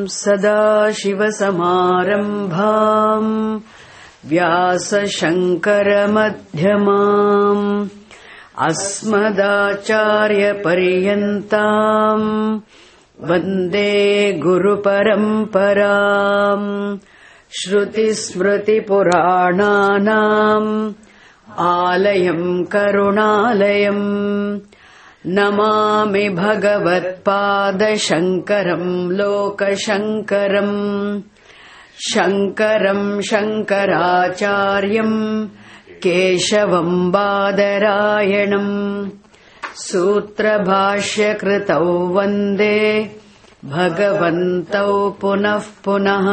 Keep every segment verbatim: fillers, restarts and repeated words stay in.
सदाशिवसमारम्भाम् व्यासशङ्करमध्यमाम् अस्मदाचार्यपर्यन्ताम् वन्दे गुरुपरम्पराम् श्रुतिस्मृतिपुराणानाम् आलयम् करुणालयम् नमामि भगवत्पादशङ्करम् लोकशङ्करम् शङ्करम् शङ्कराचार्यम् केशवम् बादरायणम् सूत्रभाष्यकृतौ वन्दे भगवन्तौ पुनः पुनः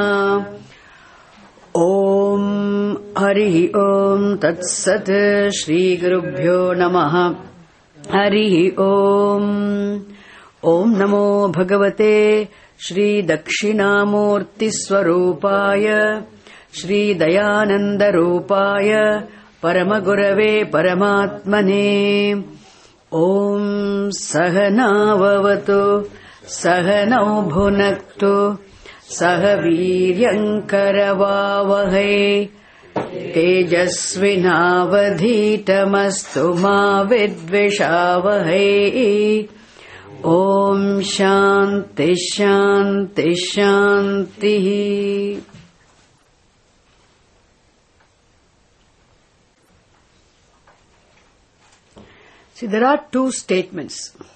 ॐ हरिः ॐ तत्सत् श्रीगुरुभ्यो नमः हरिः ॐ ॐ नमो भगवते श्रीदक्षिणामूर्तिस्वरूपाय श्रीदयानन्दरूपाय परमगुरवे परमात्मने ॐ सहनाववतु सहनौ भुनक्तु सह वीर्यङ्करवावहै तेजस्विनावधीतमस्तु मा विद्विषावहै ॐ शान्ति शान्ति शान्तिः. See, there are two statements.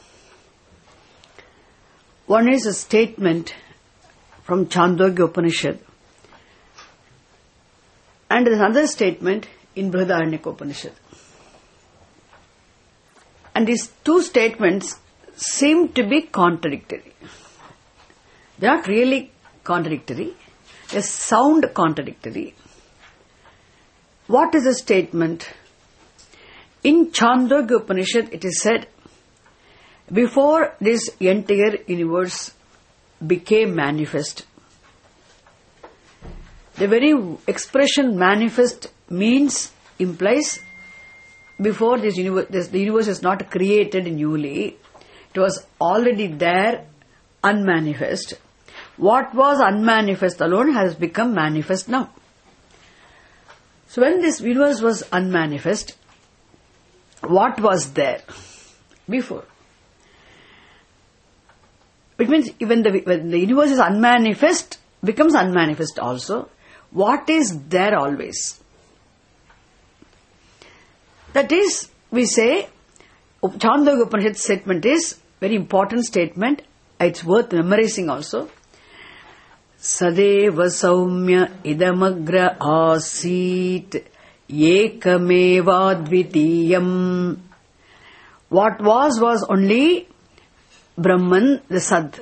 One is a statement from Chandogya Upanishad, and there is another statement in Brihadaranyaka Upanishad. And these two statements seem to be contradictory. They are not really contradictory. They sound contradictory. What is the statement? In Chandogya Upanishad it is said, before this entire universe became manifest, the very expression manifest means, implies, before this universe, this, the universe is not created newly, it was already there, unmanifest. What was unmanifest alone has become manifest now. So when this universe was unmanifest, what was there before? Which means even the, when the universe is unmanifest, becomes unmanifest also. What is there always? That is, we say, Chandogya Upanishad statement is very important statement. It's worth memorizing also. Sadeva saumya idamagra asit ekamevadvitiyam. What was was only Brahman, the Sad.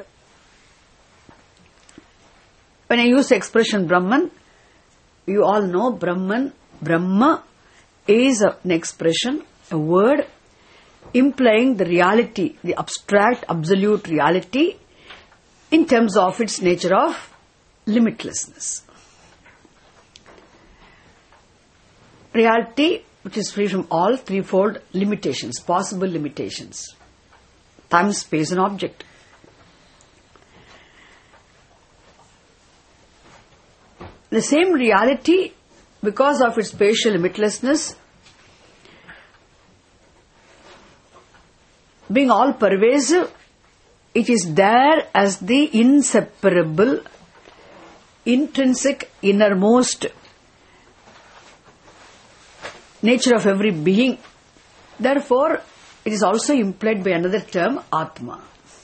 When I use the expression Brahman, you all know Brahman, Brahma is an expression, a word implying the reality, the abstract, absolute reality in terms of its nature of limitlessness. Reality which is free from all threefold limitations, possible limitations. Time, space and object. The same reality, because of its spatial limitlessness, being all pervasive, it is there as the inseparable, intrinsic, innermost nature of every being. Therefore, it is also implied by another term, Atma.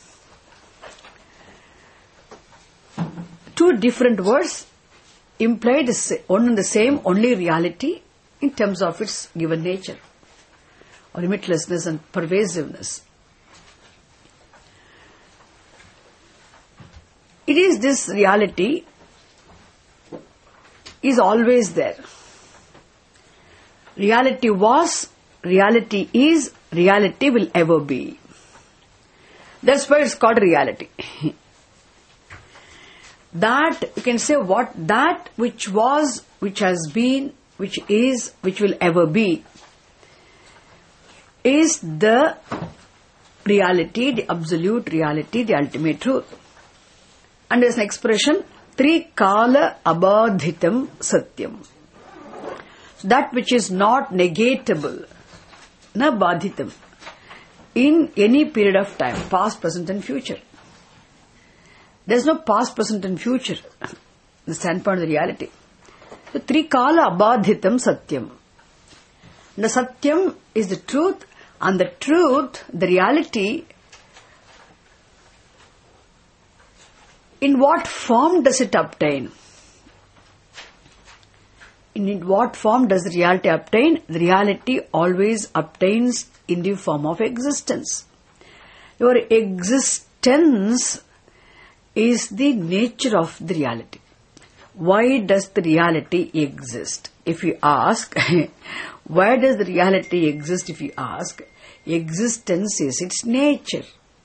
Two different words implied one and the same, only reality in terms of its given nature, or limitlessness and pervasiveness. It is this reality is always there. Reality was, reality is, reality will ever be. That's why it's called reality. That, you can say what, that which was, which has been, which is, which will ever be, is the reality, the absolute reality, the ultimate truth. And there's an expression, Trikala abadhitam satyam. So that which is not negatable, na badhitam, in any period of time, past, present and future. There's no past, present and future, the standpoint of the reality. So Trikala abadhitam satyam. The satyam is the truth, and the truth, the reality, in what form does it obtain? In what form does the reality obtain? The reality always obtains in the form of existence. Your existence is the nature of the reality. Why does the reality exist? If you ask, why does the reality exist? If you ask, existence is its nature.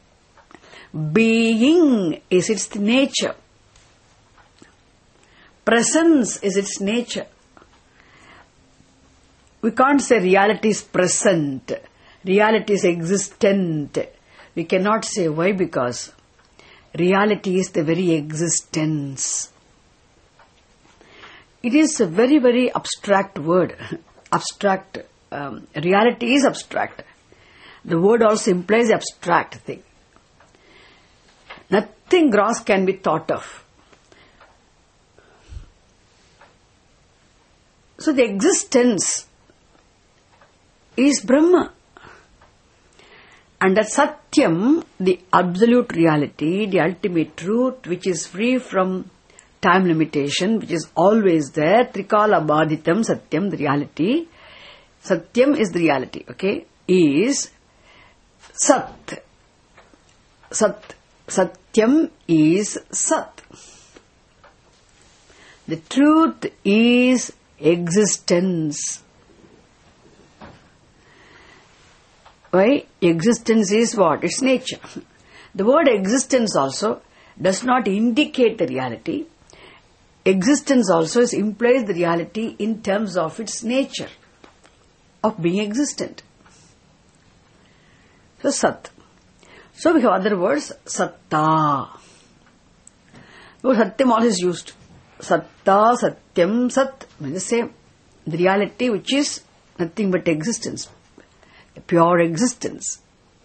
Being is its nature. Presence is its nature. We can't say reality is present, reality is existent. We cannot say why, because reality is the very existence. It is a very, very abstract word. Abstract. Um, reality is abstract. The word also implies abstract thing. Nothing gross can be thought of. So the existence is Brahma. And that Satyam, the absolute reality, the ultimate truth, which is free from time limitation, which is always there, Trikala Badhitam Satyam, the reality. Satyam is the reality, okay, is Sat. Sat. Satyam is Sat. The truth is existence. Why? Existence is what? Its nature. The word existence also does not indicate the reality. Existence also is implies the reality in terms of its nature of being existent. So Sat. So we have other words, Satta. The word Satyam also is used. Satta, Satyam, Sat means the same. The reality which is nothing but existence. Pure existence.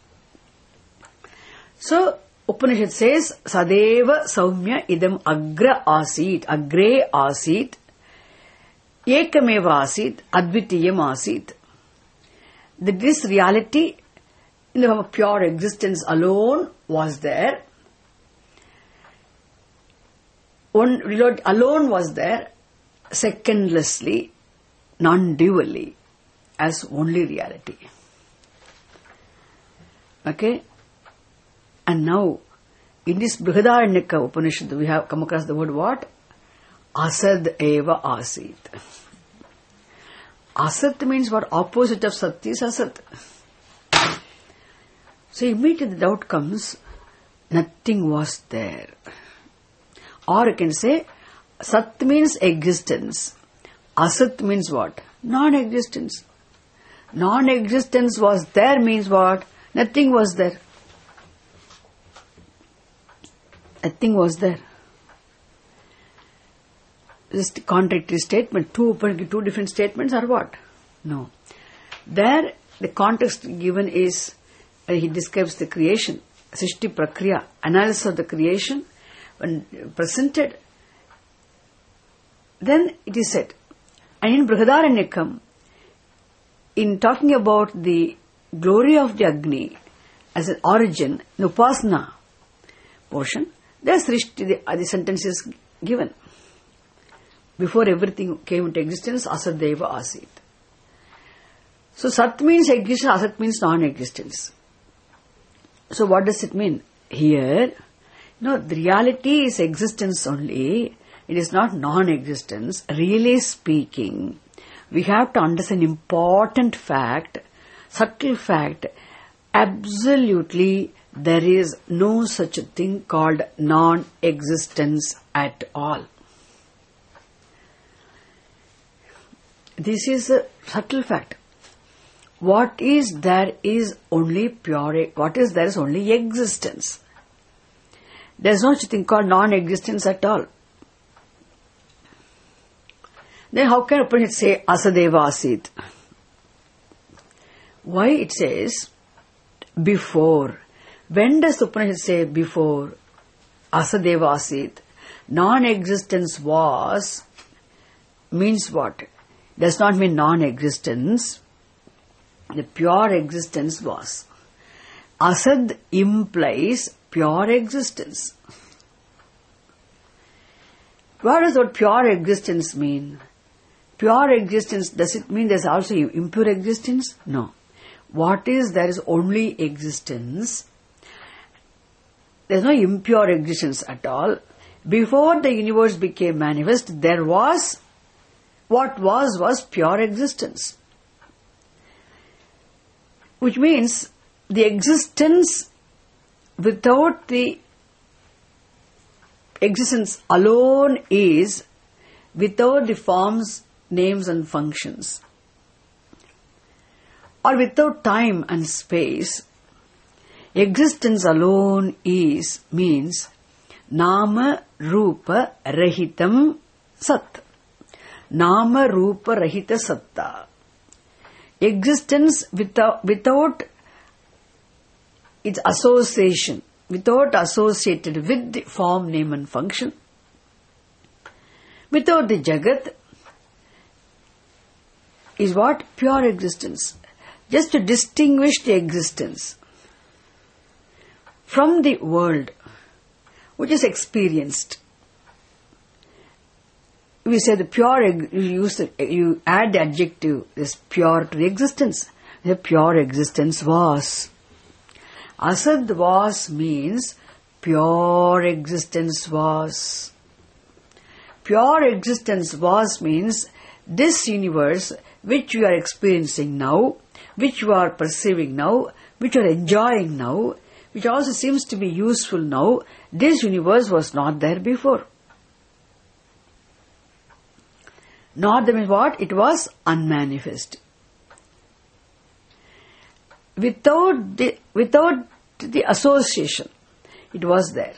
So Upanishad says, Sadeva Saumya idam agra asit, agre asit, ekameva asit, advitiyam asit. That this reality in the form of pure existence alone was there. One alone was there, secondlessly, non-dually, as only reality. Okay? And now, in this Brihadaranyaka Upanishad, we have come across the word what? Asad eva asit. Asat means what? Opposite of Sat is Asat. So immediately the doubt comes, nothing was there. Or you can say, Sat means existence. Asat means what? Non-existence. Non-existence was there means what? Nothing was there. Nothing was there. This contradictory statement, two open, two different statements are what? No. There, the context given is, uh, he describes the creation, Srishti Prakriya, analysis of the creation, when presented, then it is said. And in Brihadaranyakam, in talking about the glory of the Agni as an origin, in Upasana portion, there's Srishti, the, uh, the sentence is given. Before everything came into existence, Asadeva Asit. So Sat means existence, Asat means non-existence. So what does it mean? Here, no, the reality is existence only. It is not non-existence. Really speaking, we have to understand important fact, subtle fact. Absolutely, there is no such a thing called non-existence at all. This is a subtle fact. What is there is only pure, what is there is only existence. There is no such thing called non-existence at all. Then how can Upanishad say Asadeva Asit? Why it says before? When does Upanishad say before? Asadeva Asit. Non-existence was means what? Does not mean non-existence. The pure existence was. Asad implies pure existence. What does what pure existence mean? Pure existence, does it mean there's also impure existence? No. What is, there is only existence. There's no impure existence at all. Before the universe became manifest, there was, what was, was pure existence. Which means the existence without the existence alone is without the forms, names and functions, or without time and space. Existence alone is, means Nama Rupa Rahitam Sat. Nama Rupa Rahita Satta. Existence without, without its association, without associated with the form, name and function, without the Jagat, is what? Pure existence. Just to distinguish the existence from the world which is experienced. We say the pure, you use the, you add the adjective, this pure to the existence. The pure existence was. Asad was means pure existence was. Pure existence was means this universe which you are experiencing now, which you are perceiving now, which you are enjoying now, which also seems to be useful now, this universe was not there before. Not that means what? It was unmanifest. Without the, without the association, it was there.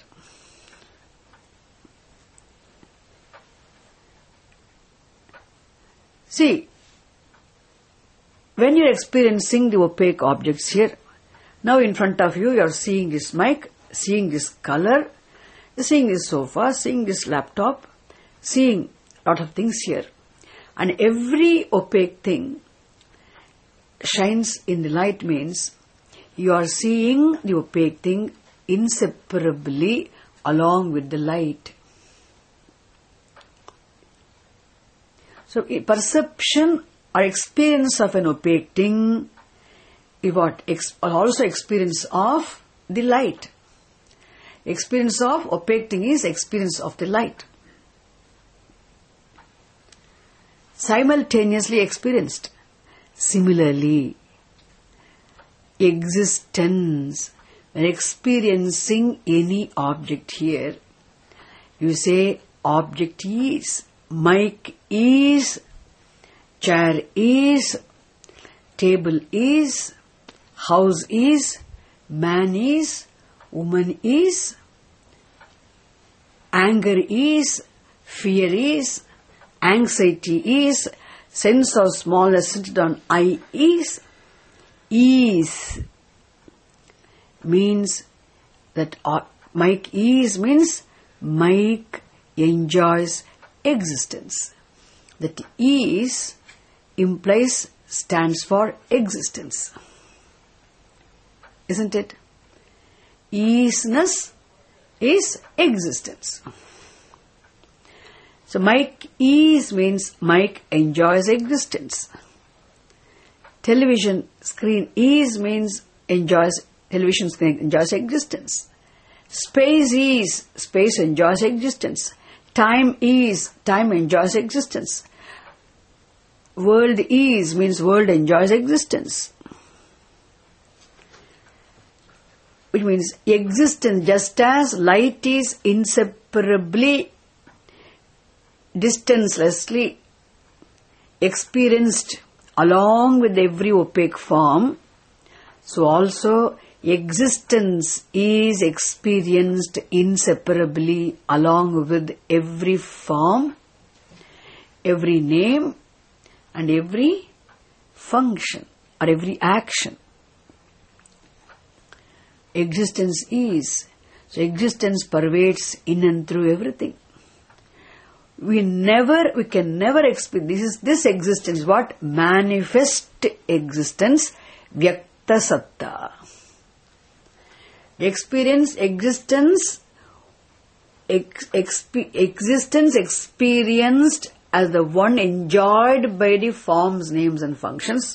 See, when you are experiencing the opaque objects here, now in front of you, you are seeing this mic, seeing this color, seeing this sofa, seeing this laptop, seeing a lot of things here. And every opaque thing shines in the light means you are seeing the opaque thing inseparably along with the light. So perception or experience of an opaque thing is what? Ex- also experience of the light. Experience of opaque thing is experience of the light. Simultaneously experienced. Similarly, existence, when experiencing any object here, you say object is, mic is, chair is, table is, house is, man is, woman is, anger is, fear is, anxiety is, sense of smallness centered on I is, is means that uh, Mike is means Mike enjoys existence. That is implies, stands for existence. Isn't it? Isness is existence. So Mike is means Mike enjoys existence. Television screen is means enjoys, television screen enjoys existence. Space is, space enjoys existence. Time is, time enjoys existence. World is means world enjoys existence. Which means existence, just as light is inseparably, distancelessly experienced along with every opaque form, so also existence is experienced inseparably along with every form, every name, and every function or every action. Existence is. So existence pervades in and through everything. We never, we can never experience, this is, this existence is what? Manifest existence, vyakta satta. Experience existence, ex, exp, existence experienced as the one enjoyed by the forms, names and functions,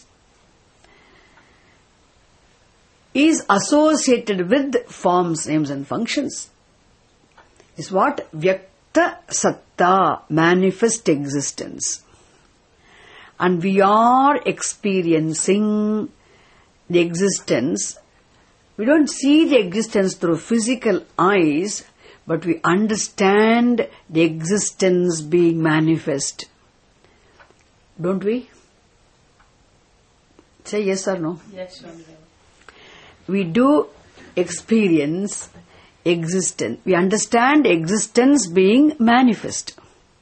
is associated with forms, names and functions. Is what? Vyakta satta, manifest existence. And we are experiencing the existence. We don't see the existence through physical eyes, but we understand the existence being manifest. Don't we? Say yes or no. Yes, Swami. We do experience existence. We understand existence being manifest.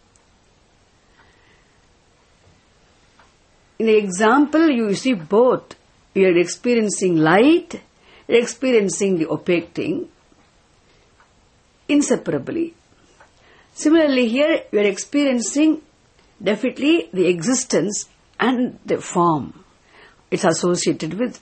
In the example, you see both. You are experiencing light, you are experiencing the opaque thing inseparably. Similarly, here you are experiencing definitely the existence and the form it's associated with.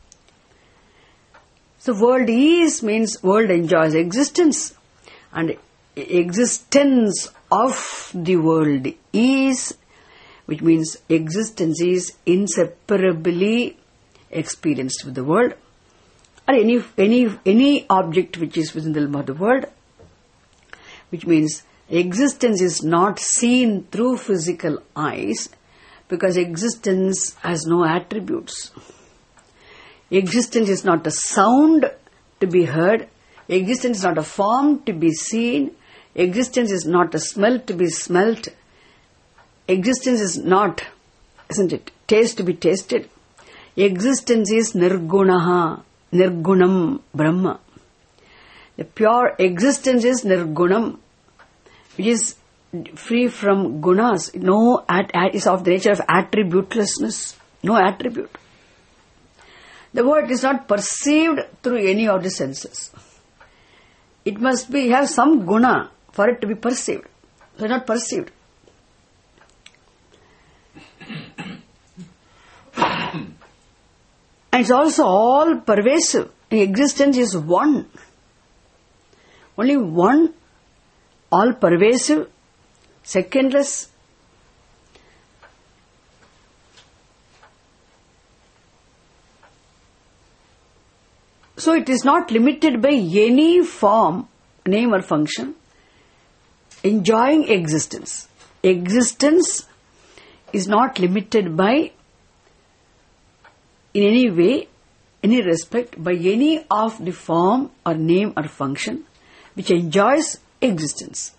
So world is means world enjoys existence, and existence of the world is, which means existence is inseparably experienced with the world, or any any any object which is within the realm of the world, which means existence is not seen through physical eyes, because existence has no attributes. Existence is not a sound to be heard. Existence is not a form to be seen. Existence is not a smell to be smelt. Existence is not, isn't it, taste to be tasted. Existence is nirgunaha, nirgunam brahma. The pure existence is nirgunam, which is free from gunas. No, at, at, is of the nature of attributelessness. No attribute. The word is not perceived through any of the senses. It must be have some guna for it to be perceived. So it's not perceived. And it's also all pervasive. Existence is one. Only one, all pervasive, secondless. So it is not limited by any form, name or function, enjoying existence. Existence is not limited by, in any way, any respect, by any of the form or name or function which enjoys existence.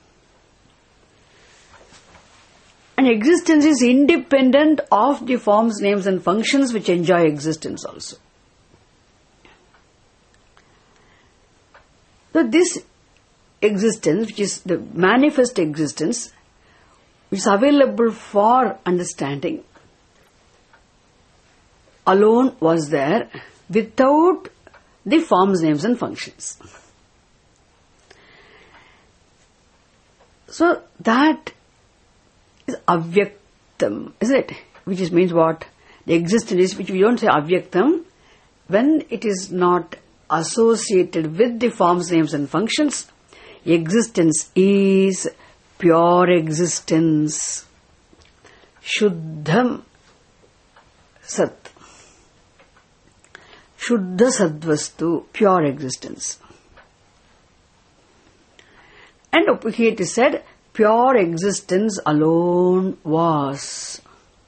And existence is independent of the forms, names and functions which enjoy existence also. So this existence, which is the manifest existence, which is available for understanding, alone was there without the forms, names and functions. So that is avyaktam, isn't it? Which is means what? The existence is, which we don't say avyaktam, when it is not associated with the forms, names and functions. Existence is pure existence. Shuddham sat. Shuddha sadvastu, pure existence. And here it is said, pure existence alone was.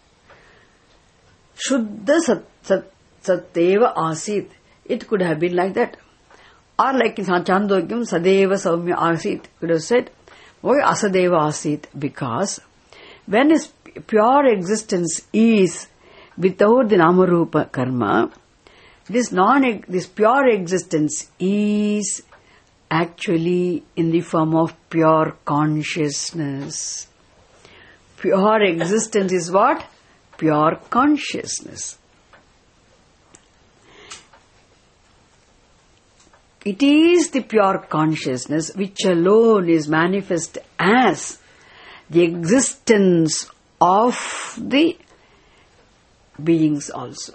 Shuddha sat, sat, satteva asit. It could have been like that. Or like in Chandogam, Sadeva Saumya Asit. Could have said, why Asadeva Asit? Because when his pure existence is without the Namarupa karma, this non, this pure existence is actually in the form of pure consciousness. Pure existence is what? Pure consciousness. It is the pure consciousness which alone is manifest as the existence of the beings also.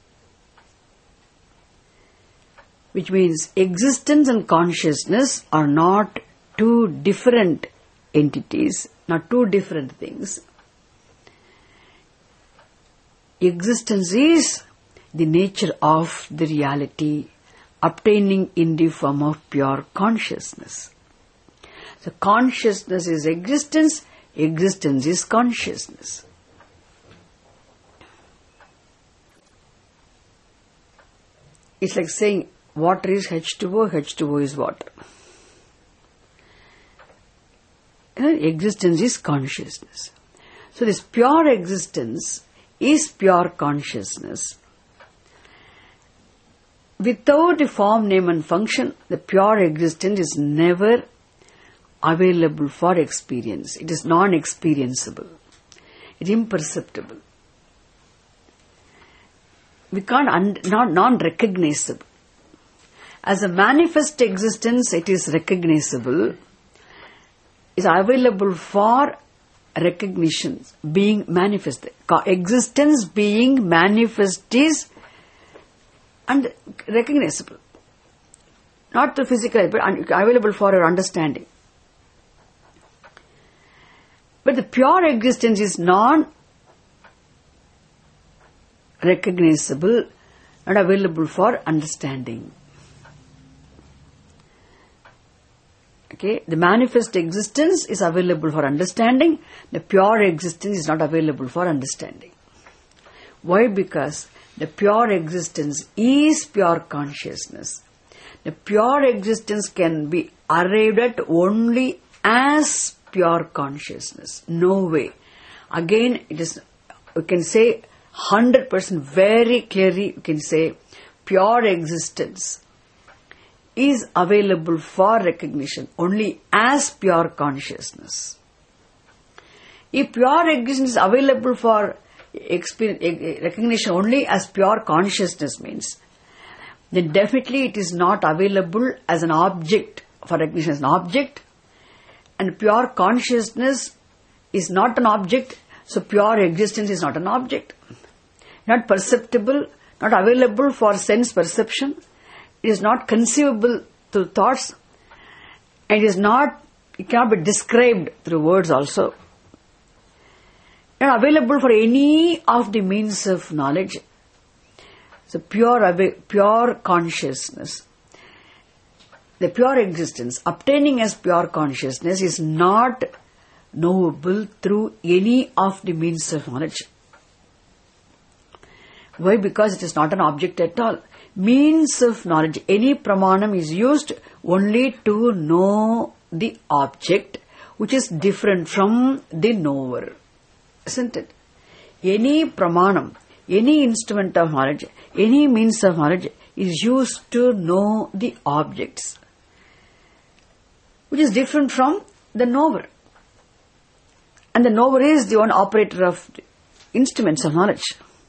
Which means existence and consciousness are not two different entities, not two different things. Existence is the nature of the reality obtaining in the form of pure consciousness. So consciousness is existence, existence is consciousness. It's like saying water is H two O, H two O is water. Existence is consciousness. So this pure existence is pure consciousness. Without the form, name and function, the pure existence is never available for experience. It is non-experienceable. It is imperceptible. We can't, un- not non-recognizable. As a manifest existence, it is recognizable, is available for recognition, being manifest. Existence being manifest is and recognizable. Not the physical, but available for your understanding. But the pure existence is non-recognizable, not available for understanding. Okay, the manifest existence is available for understanding. The pure existence is not available for understanding. Why? Because the pure existence is pure consciousness. The pure existence can be arrived at only as pure consciousness. No way. Again, it is, you can say one hundred percent very clearly, you can say pure existence is available for recognition only as pure consciousness. If pure existence is available for experience, recognition only as pure consciousness means, then definitely it is not available as an object for recognition as an object, and pure consciousness is not an object, so pure existence is not an object. Not perceptible, not available for sense perception. It is not conceivable through thoughts, and it is not, it cannot be described through words also. Not available for any of the means of knowledge. So pure, pure consciousness, the pure existence, obtaining as pure consciousness is not knowable through any of the means of knowledge. Why? Because it is not an object at all. Means of knowledge, any pramanam is used only to know the object, which is different from the knower. Isn't it? Any pramanam, any instrument of knowledge, any means of knowledge is used to know the objects, which is different from the knower. And the knower is the one operator of instruments of knowledge,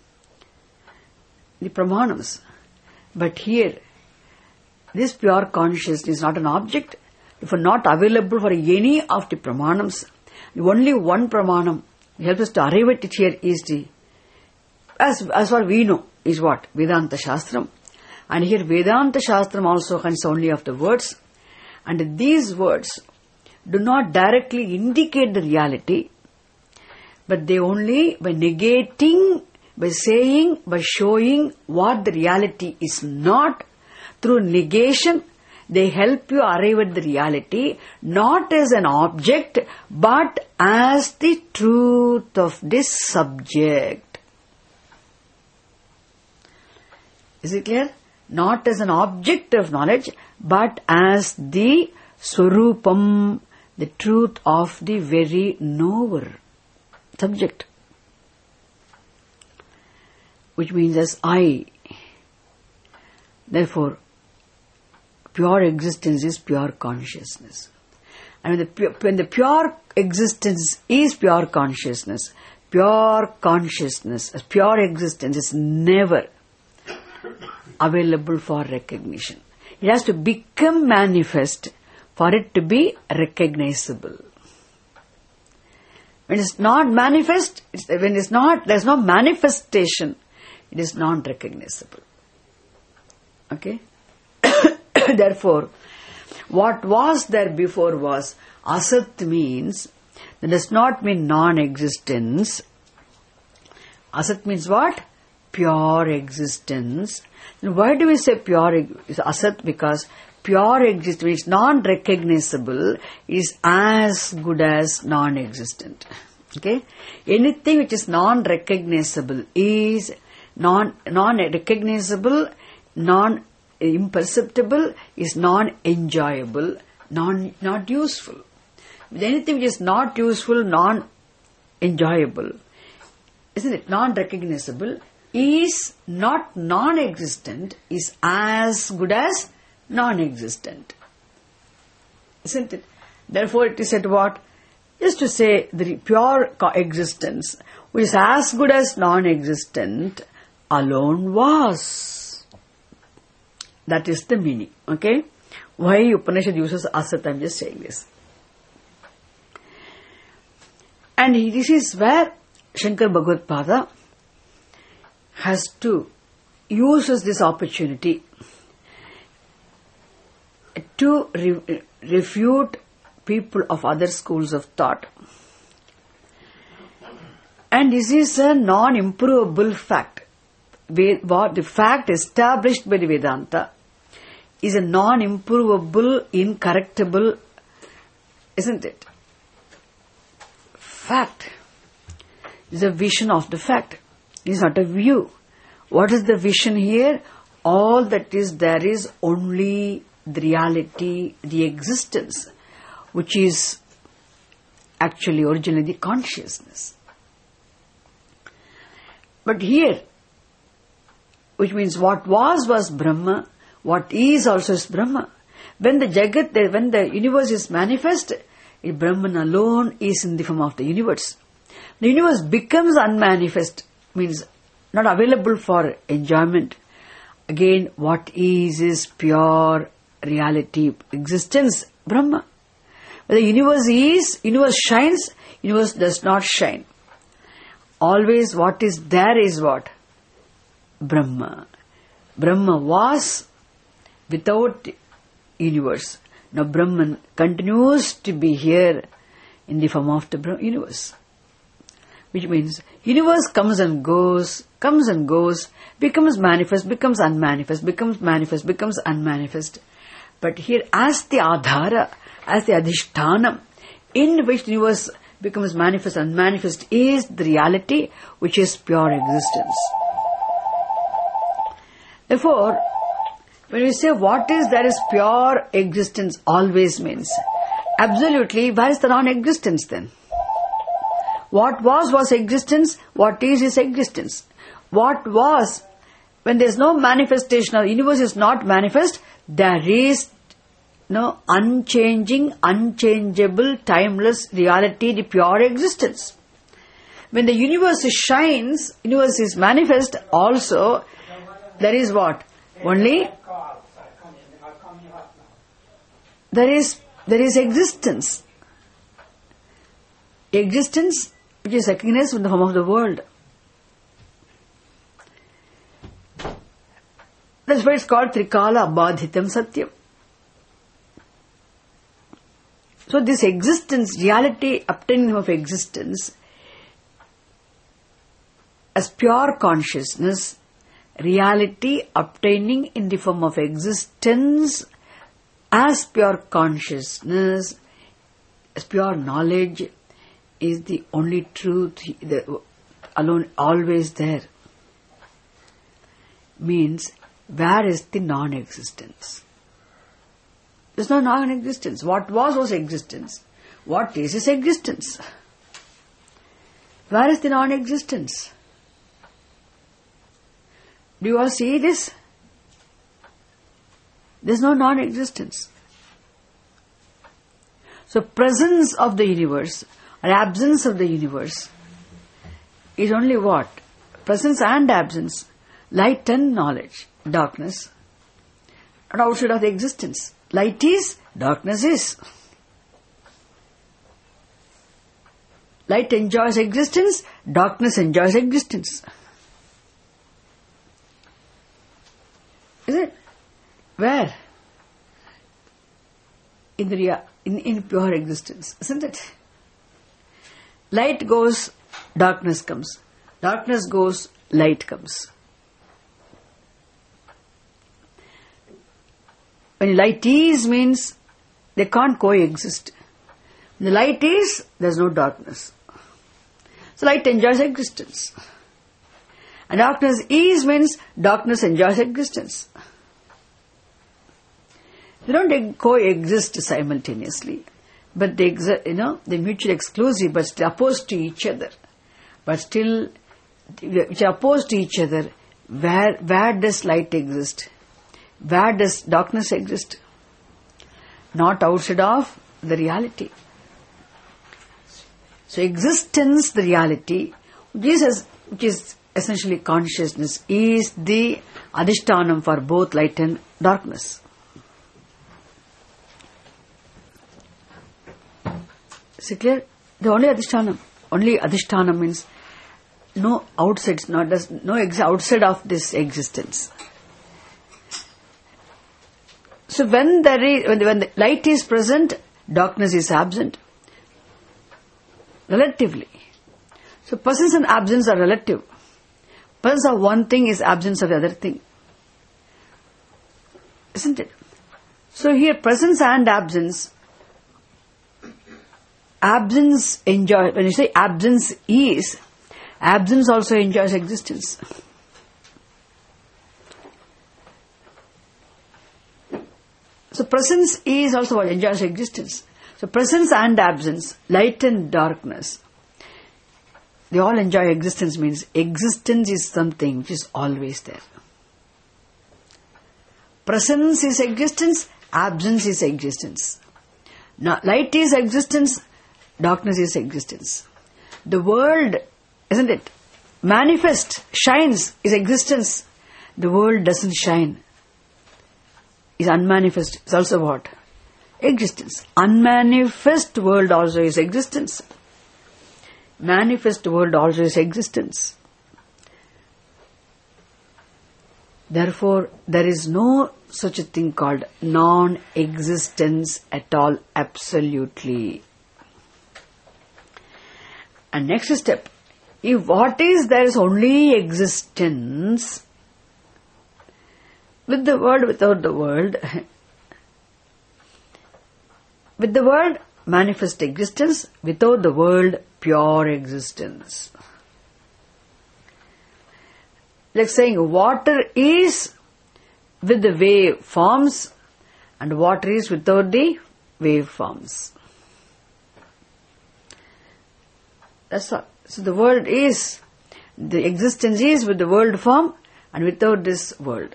the pramanams. But here, this pure consciousness is not an object, therefore not available for any of the pramanams. Only one pramanam helps us to arrive at it here is the, as, as far we know, is what? Vedanta Shastram. And here Vedanta Shastram also consists only of the words. And these words do not directly indicate the reality, but they only, by negating, by saying, by showing what the reality is not, through negation, they help you arrive at the reality, not as an object, but as the truth of this subject. Is it clear? Not as an object of knowledge, but as the swarupam, the truth of the very knower, subject. Which means as I. Therefore, pure existence is pure consciousness. And when the, pure, when the pure existence is pure consciousness, pure consciousness, pure existence is never available for recognition. It has to become manifest for it to be recognizable. When it's not manifest, it's, when it's not, there's no manifestation, it is non-recognizable. Okay? Therefore, what was there before was asat means, that does not mean non-existence. Asat means what? Pure existence. And why do we say pure is asat? Because pure existence means non-recognizable is as good as non-existent. Okay? Anything which is non-recognizable is non non-recognizable, non imperceptible, is non-enjoyable, non not useful. With anything which is not useful, non-enjoyable, isn't it? Non-recognizable is not non-existent, is as good as non-existent. Isn't it? Therefore it is said what? Just to say the pure existence, which is as good as non-existent, alone was. That is the meaning. Okay? Why Upanishad uses asat? I am just saying this. And this is where Shankar Bhagavad Pada has to uses this opportunity to re- refute people of other schools of thought. And this is a non-improvable fact. What the fact established by the Vedanta is a non-improvable, incorrectable, isn't it? Fact. It's a vision of the fact. It is not a view. What is the vision here? All that is there is only the reality, the existence, which is actually originally the consciousness. But here, which means what was was Brahma, what is also is Brahma. When the Jagat, when the universe is manifest, Brahman alone is in the form of the universe. The universe becomes unmanifest, means not available for enjoyment. Again, what is is pure reality, existence, Brahma. When the universe is, universe shines, universe does not shine. Always what is there is what? Brahma. Brahma was without universe. Now Brahman continues to be here in the form of the universe. Which means universe comes and goes, comes and goes, becomes manifest, becomes unmanifest, becomes manifest, becomes unmanifest. But here as the adhara, as the adhishtanam, in which the universe becomes manifest and unmanifest is the reality which is pure existence. Therefore, when we say what is there is pure existence always means, absolutely, where is the non-existence then? What was was existence, what is is existence. What was, when there is no manifestation, or the universe is not manifest, there is no unchanging, unchangeable, timeless reality, the pure existence. When the universe shines, universe is manifest also, there is what? Only there is there is existence. Existence which is recognized in the form of the world. That's why it's called Trikala Abadhitam Satyam. So this existence, reality obtaining of existence as pure consciousness, reality obtaining in the form of existence as pure consciousness, as pure knowledge, is the only truth, the alone, always there. Means, where is the non-existence? There is no non-existence. What was was existence. What is is existence. Where is the non-existence? Do you all see this? There is no non-existence. So presence of the universe or absence of the universe is only what? Presence and absence, light and knowledge, darkness, and outside of the existence. Light is, darkness is. Light enjoys existence, darkness enjoys existence. Is it? Where? In the rea- in, in pure existence, isn't it? Light goes, darkness comes. Darkness goes, light comes. When light is means they can't coexist. When the light is, there's no darkness. So light enjoys existence. And darkness is means darkness enjoys existence. They don't coexist simultaneously, but they, exi- you know, they're mutually exclusive, but still opposed to each other. But still, which are opposed to each other. Where where does light exist? Where does darkness exist? Not outside of the reality. So existence, the reality, which is, which is essentially consciousness, is the adhishtanam for both light and darkness. Is it clear? The only adhishtanam, only adhishtanam means no outside, not does no ex- outside of this existence. So when there is, when the, when the light is present, darkness is absent. Relatively. So presence and absence are relative. Presence of one thing is absence of the other thing. Isn't it? So here presence and absence, absence enjoy, when you say absence is, absence also enjoys existence. So presence is also what enjoys existence. So presence and absence, light and darkness, they all enjoy existence, means existence is something which is always there. Presence is existence, absence is existence. Now, light is existence, darkness is existence. The world, isn't it? Manifest, shines, is existence. The world doesn't shine. Is unmanifest, is also what? Existence. Unmanifest world also is existence. Manifest world also is existence. Therefore, there is no such a thing called non-existence at all, absolutely. And next step, if what is there is only existence, with the world, without the world, with the world, manifest existence, without the world, pure existence. Like saying water is with the wave forms and water is without the wave forms. That's all. So the world is, the existence is with the world form and without this world.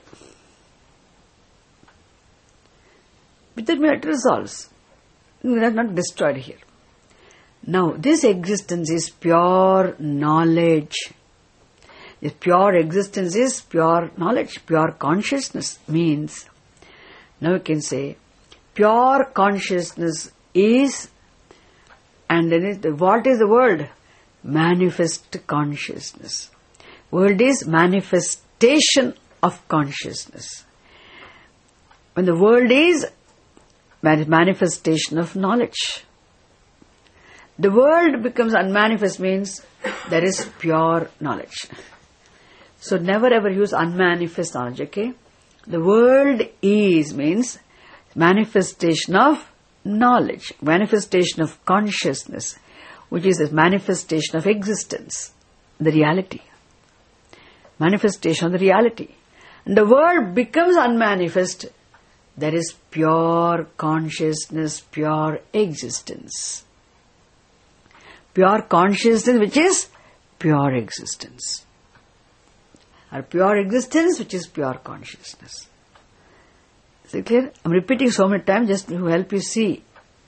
Without matter resolves. It is not destroyed here. Now, this existence is pure knowledge. This pure existence is pure knowledge, pure consciousness. Means, now you can say, pure consciousness is, and then it, what is the world? Manifest consciousness. World is manifestation of consciousness. When the world is manifestation of knowledge. The world becomes unmanifest, means there is pure knowledge. So never ever use unmanifest knowledge, okay? The world is means manifestation of knowledge, manifestation of consciousness, which is the manifestation of existence, the reality. Manifestation of the reality. And the world becomes unmanifest. There is pure consciousness, pure existence. Pure consciousness, which is pure existence. Or pure existence, which is pure consciousness. Is it clear? I'm repeating so many times just to help you see.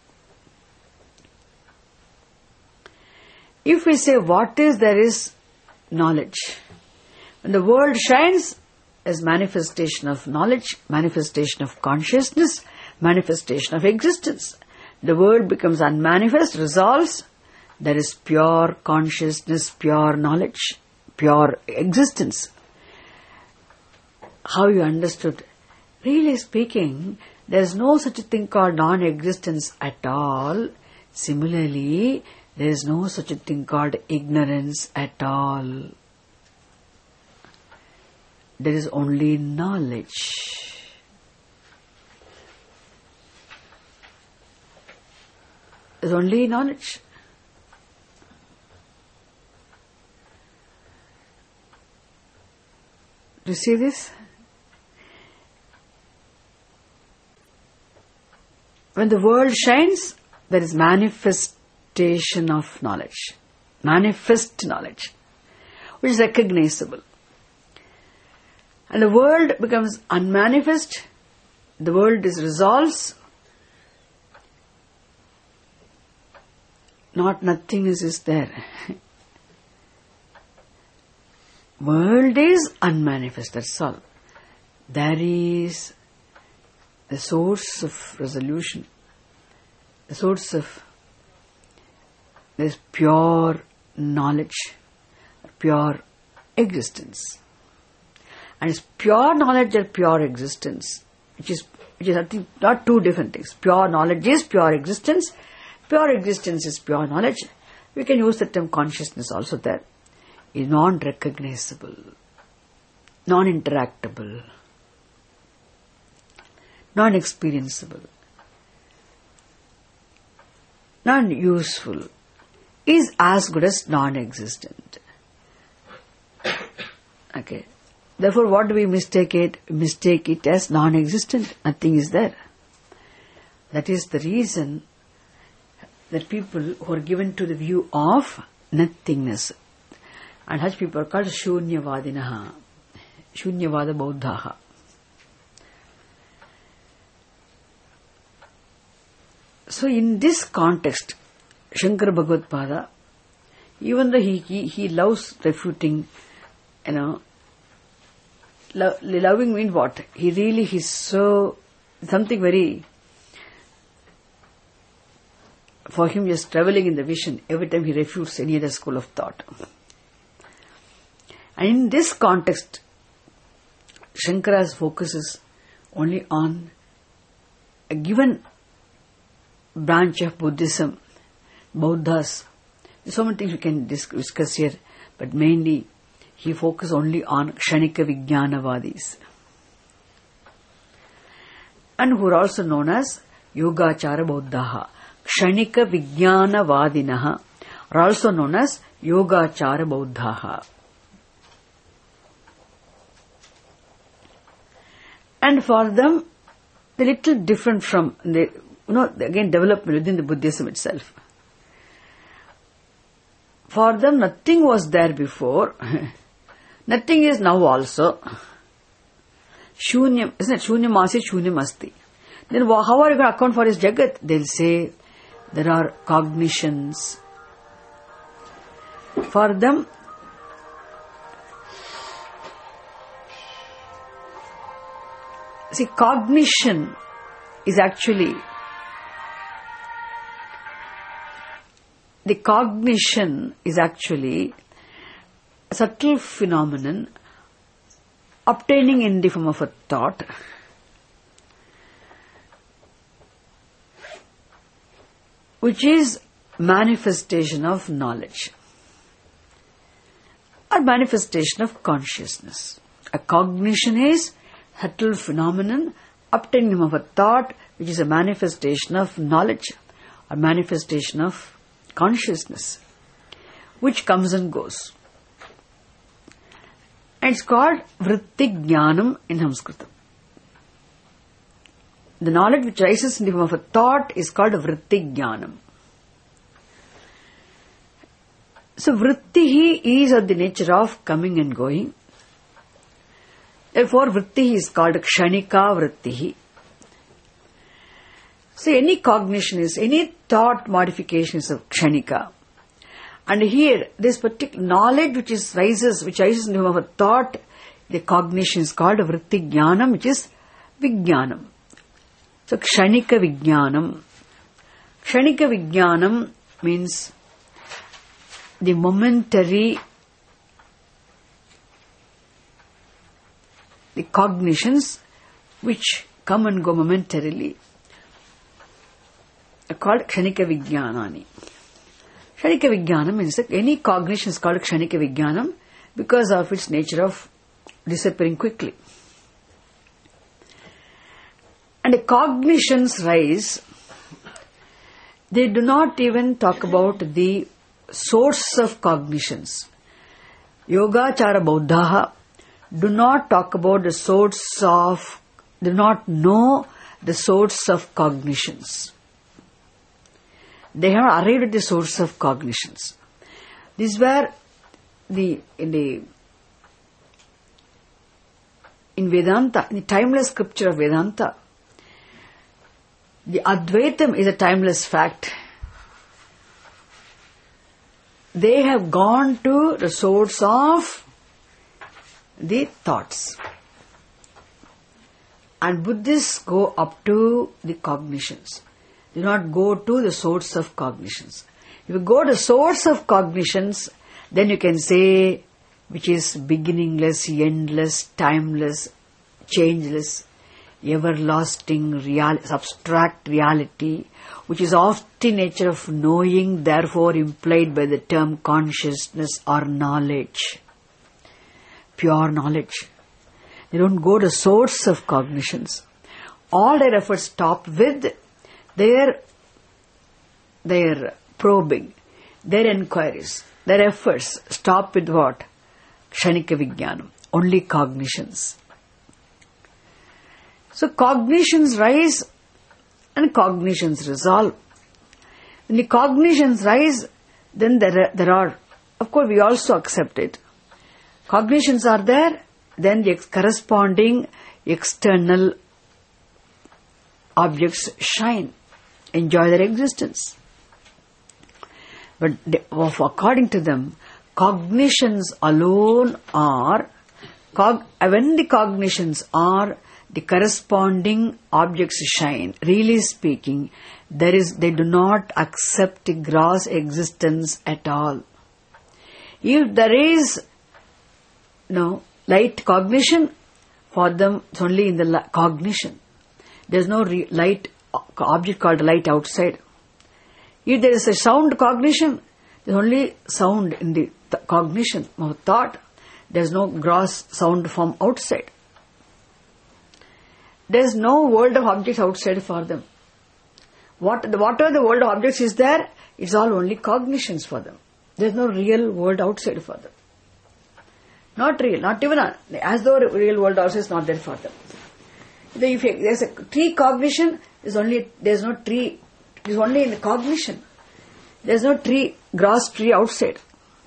If we say what is, there is knowledge. When the world shines, as manifestation of knowledge, manifestation of consciousness, manifestation of existence. The world becomes unmanifest, resolves. There is pure consciousness, pure knowledge, pure existence. How you understood? Really speaking, there is no such a thing called non-existence at all. Similarly, there is no such a thing called ignorance at all. There is only knowledge. There is only knowledge. Do you see this? When the world shines, there is manifestation of knowledge. Manifest knowledge, which is recognizable. And the world becomes unmanifest, the world is resolves, not nothingness is there. World is unmanifest, that's all. There is the source of resolution, the source of this pure knowledge, pure existence. And it's pure knowledge or pure existence, which is which is I think not two different things. Pure knowledge is pure existence, pure existence is pure knowledge. We can use the term consciousness also there. Is non-recognizable, non-interactable, non-experienceable, non-useful, is as good as non-existent. Okay. Therefore, what do we mistake it? Mistake it as non-existent. Nothing is there. That is the reason that people who are given to the view of nothingness, and such people are called Shunyavadinaha, Shunyavada Bauddhaha. So in this context, Shankara Bhagavad-pada, even though he, he, he loves refuting, you know, Lo- loving means what? He really, he's so, something very, for him just travelling in the vision, every time he refutes any other school of thought. And in this context, Shankara's focus is only on a given branch of Buddhism, Buddhas. There's so many things we can discuss here, but mainly he focused only on Kshanika Vijnanavadis, and who are also known as Yogachara Bauddhaha. Kshanika Vijnanavadinaha are also known as Yogachara Bauddhaha. And for them, they're little different from, the, you know, again development within the Buddhism itself. For them, nothing was there before. Nothing is now also. Shunyam, isn't it? Shunyam asi, shunyam asti. Then how are you going to account for his jagat? They'll say there are cognitions. For them, see, cognition is actually, the cognition is actually a subtle phenomenon obtaining in the form of a thought, which is manifestation of knowledge or manifestation of consciousness. A cognition is subtle phenomenon obtaining in the form of a thought, which is a manifestation of knowledge or manifestation of consciousness, which comes and goes. And it's called Vritti Jnanam in Sanskrit. The knowledge which rises in the form of a thought is called Vritti Jnanam. So Vritti is of the nature of coming and going. Therefore Vritti is called Kshanika Vritti. So any cognition is, any thought modification is a kshanika. And here, this particular knowledge which is rises, which rises in the form of a thought, the cognition is called a vritti jnanam, which is vijnanam. So kshanika vijnanam. Kshanika vijnanam means the momentary, the cognitions which come and go momentarily are called kshanika vijnanani. Kshanika vijnanam means that any cognition is called kshanika vijnanam because of its nature of disappearing quickly. And the cognitions rise, they do not even talk about the source of cognitions. Yogachara Bauddhaha do not talk about the source of, do not know the source of cognitions. They have arrived at the source of cognitions. This is where the, in the, in Vedanta, in the timeless scripture of Vedanta, the Advaitam is a timeless fact. They have gone to the source of the thoughts. And Buddhists go up to the cognitions. Do not go to the source of cognitions. If you go to the source of cognitions, then you can say, which is beginningless, endless, timeless, changeless, everlasting, real, abstract reality, which is of the nature of knowing, therefore implied by the term consciousness or knowledge. Pure knowledge. They don't go to the source of cognitions. All their efforts stop with their, their probing, their inquiries, their efforts stop with what? Kshanika Vijnanam. Only cognitions. So cognitions rise and cognitions resolve. When the cognitions rise, then there are, there are, of course we also accept it. Cognitions are there, then the corresponding external objects shine, enjoy their existence. But they, according to them, cognitions alone are, cog, when the cognitions are, the corresponding objects shine. Really speaking, there is, they do not accept the gross existence at all. If there is no light cognition, for them it's only in the li- cognition. There is no re- light object called light outside. If there is a sound cognition, there is only sound in the th- cognition of thought. There is no gross sound from outside. There is no world of objects outside for them. What whatever the world of objects is there, it's all only cognitions for them. There is no real world outside for them. Not real, not even as though real world outside is not there for them. If there is a tree cognition, there's only there's no tree. It is only in the cognition. There is no tree, gross tree outside.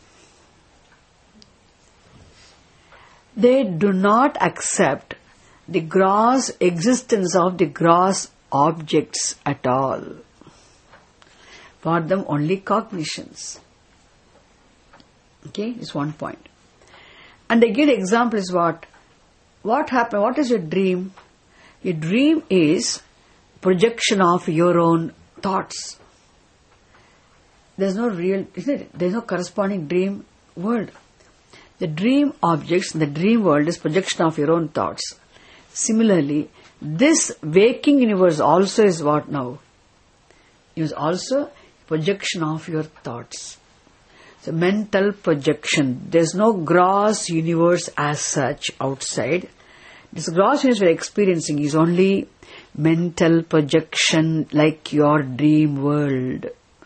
They do not accept the gross existence of the gross objects at all. For them only cognitions. Okay, this is one point. And they give the example is what? What happened? What is your dream? Your dream is projection of your own thoughts. There's no real, isn't it? There's no corresponding dream world. The dream objects, the dream world is projection of your own thoughts. Similarly, this waking universe also is what now? It is also projection of your thoughts. So mental projection. There's no gross universe as such outside. This gross universe we're experiencing is only mental projection like your dream world.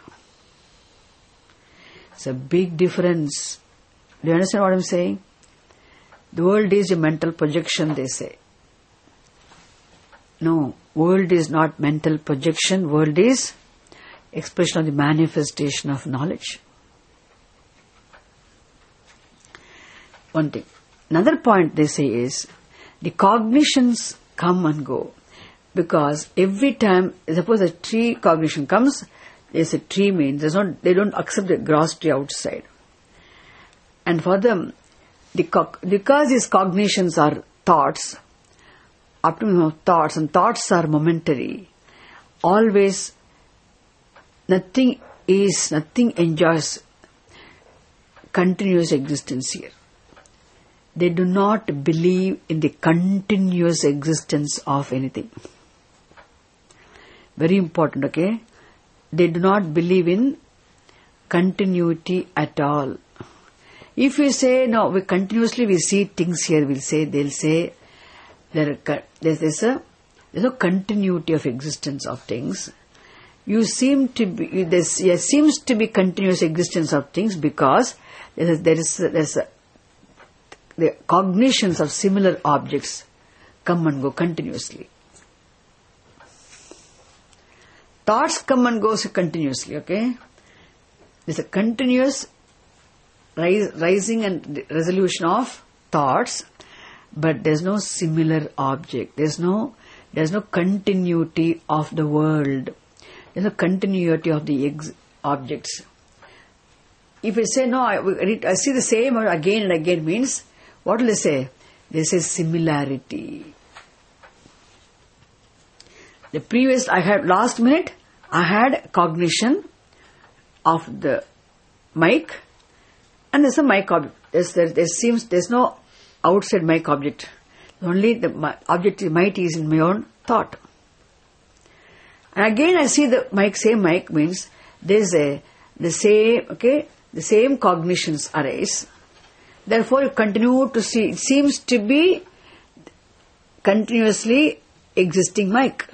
It's a big difference. Do you understand what I'm saying? The world is a mental projection, they say. No, world is not mental projection. World is expression of the manifestation of knowledge. One thing. Another point they say is, the cognitions come and go. Because every time, suppose a tree cognition comes, there's a tree means, there's not, they don't accept the gross tree outside. And for them, the co- because these cognitions are thoughts, optimism of thoughts, and thoughts are momentary, always nothing is, nothing enjoys continuous existence here. They do not believe in the continuous existence of anything. Very important, okay? They do not believe in continuity at all. If we say, no, we continuously we see things here, we'll say, they'll say, there, there's, there's, a, there's no continuity of existence of things. You seem to be, there seems to be continuous existence of things because there is, there is, there's a, the cognitions of similar objects come and go continuously. Thoughts come and go continuously, okay? There's a continuous rise, rising and resolution of thoughts, but there's no similar object. There's no, there's no continuity of the world. There's no continuity of the ex- objects. If we say, no, I, I see the same again and again means, what will they say? They say similarity. The previous, I had, last minute, I had cognition of the mic, and there's a mic object. There's, there, there seems, there's no outside mic object. Only the object, mic is in my own thought. And again I see the mic, same mic means there's a, the same, okay, the same cognitions arise. Therefore you continue to see, it seems to be continuously existing mic.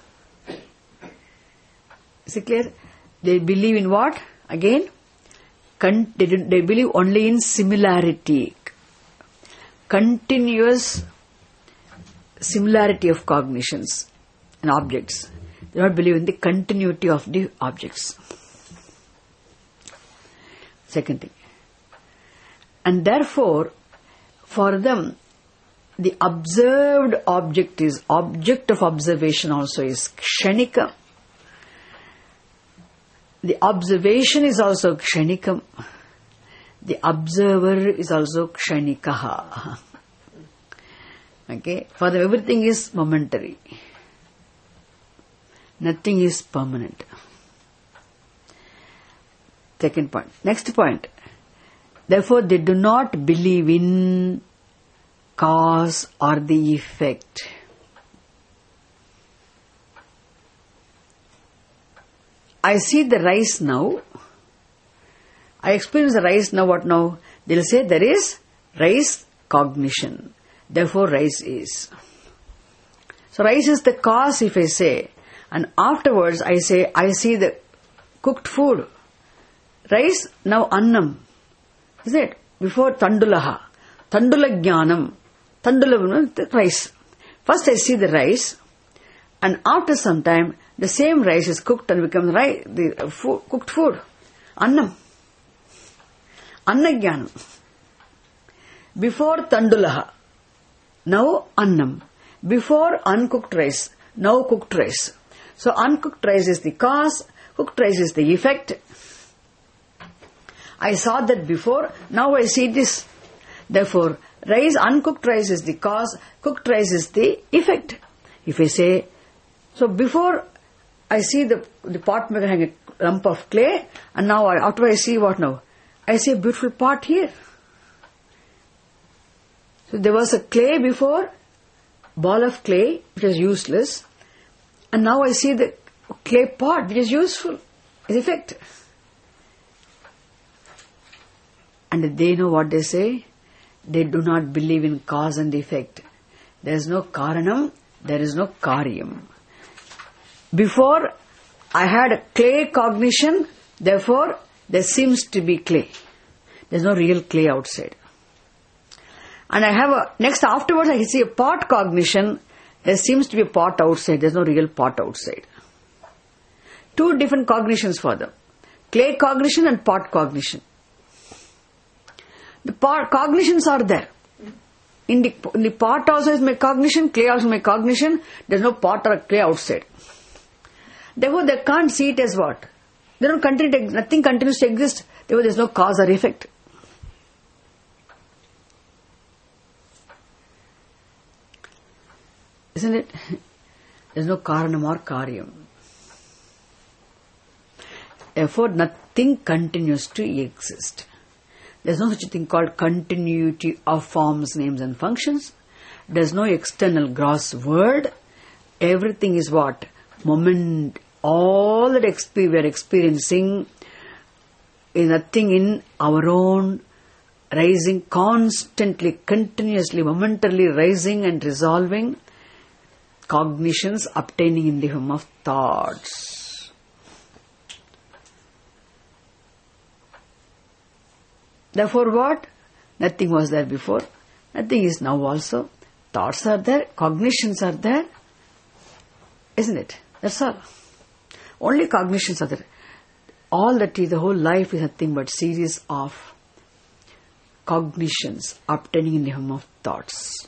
Is it clear? They believe in what? Again, con- they, they believe only in similarity. Continuous similarity of cognitions and objects. They do not believe in the continuity of the objects. Second thing. And therefore, for them, the observed object is, object of observation also is kshanika. The observation is also kshanikam. The observer is also kshanikaha. Okay? For them, everything is momentary. Nothing is permanent. Second point. Next point. Therefore, they do not believe in cause or the effect. I see the rice now. I experience the rice now. What now? They'll say there is rice cognition. Therefore, rice is. So, rice is the cause if I say. And afterwards I say, I see the cooked food. Rice, now annam. Is it? Before tandulaha. Tandula jnanam. Tandula, rice. First I see the rice. And after some time, the same rice is cooked and becomes rice, the food, cooked food. Annam. Annajnanam. Before tandulaha. Now annam. Before uncooked rice. Now cooked rice. So uncooked rice is the cause, cooked rice is the effect. I saw that before, now I see this. Therefore, rice, uncooked rice is the cause, cooked rice is the effect. If I say, so before I see the, the pot maker having a lump of clay, and now I, after I see what now? I see a beautiful pot here. So there was a clay before, ball of clay, which is useless. And now I see the clay pot, which is useful, is effect. And they know what they say. They do not believe in cause and effect. There is no karanam, there is no karyam. Before, I had a clay cognition, therefore, there seems to be clay. There is no real clay outside. And I have a, next afterwards I see a pot cognition. There seems to be a pot outside. There is no real pot outside. Two different cognitions for them. Clay cognition and pot cognition. The pot cognitions are there. In the, in the pot also is my cognition, clay also is my cognition. There is no pot or clay outside. Therefore, they can't see it as what? They don't continue to, nothing continues to exist. Therefore, there is no cause or effect. Isn't it? There is no karanam or karyam. Therefore, nothing continues to exist. There is no such a thing called continuity of forms, names and functions. There is no external gross word. Everything is what? Moment. All that exp- we are experiencing is nothing in our own rising, constantly, continuously, momentarily rising and resolving cognitions obtaining in the form of thoughts. Therefore what? Nothing was there before. Nothing is now also. Thoughts are there. Cognitions are there. Isn't it? That's all. Only cognitions are there. All that is, the whole life is nothing but series of cognitions obtaining in the form of thoughts.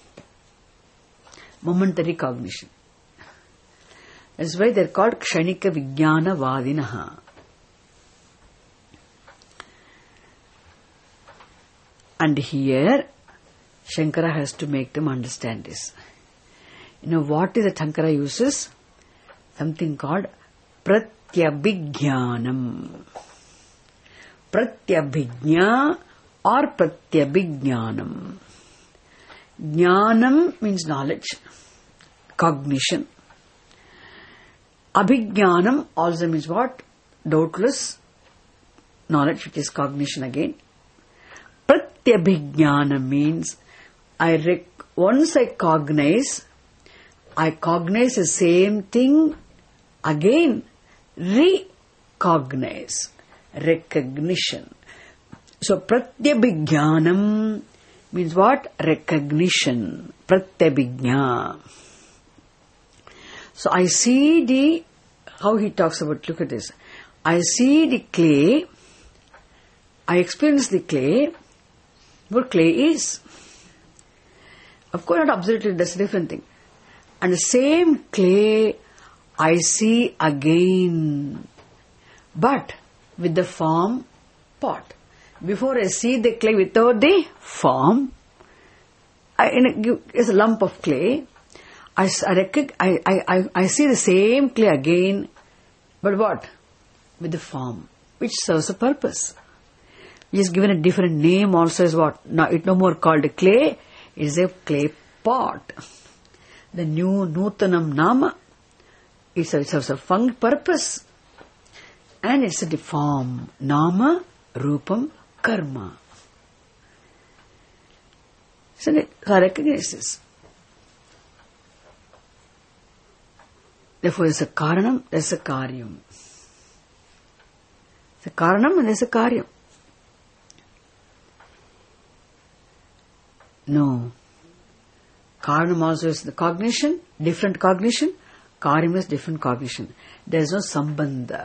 Momentary cognition. That's why they are called Kshanika Vijnana Vadinaha. And here, Shankara has to make them understand this. You know what is that Shankara uses? Something called Pratyabhijnanam. Pratyabhijna or Pratyabhijnanam. Jnanam means knowledge, cognition. Abhijnanam also means what? Doubtless knowledge, which is cognition again. Pratyabhijnana means I rec- once I cognize, I cognize the same thing again, recognize, recognition. So pratyabhijnanam means what? Recognition. Pratyabhijna. So I see the, how he talks about, look at this. I see the clay, I experience the clay, what clay is. Of course not absolutely, that's a different thing. And the same clay I see again, but with the form pot. Before I see the clay without the form, I, in a, it's a lump of clay. I, I, I, I, I see the same clay again, but what? With the form, which serves a purpose. He is given a different name also as what? Now it no more called a clay, it is a clay pot. The new Nutanam Nama, it serves a fun purpose. And it's a form. Nama, Rupam, Karma. Isn't it? So I recognize this. Therefore, there's a Karanam, there's a Karyam. There's a Karanam and there's a Karyam. No. Karanam also is the cognition, different cognition. Karyam is different cognition. There is no sambandha.